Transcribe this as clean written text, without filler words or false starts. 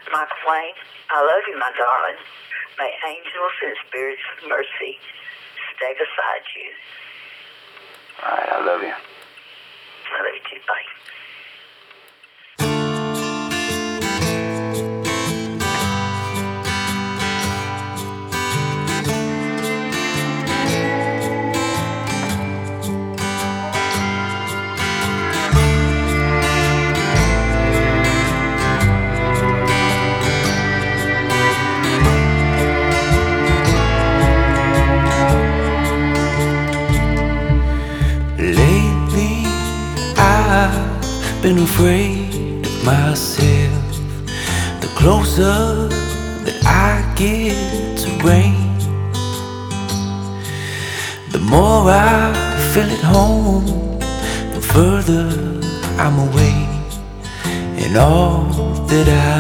My flame, I love you, my darling. May angels and spirits of mercy stay beside you. All right, I love you. I love you too. Bye. Lately, I've been afraid of myself. The closer that I get to rain, the more I feel at home, the further I'm away. And all that I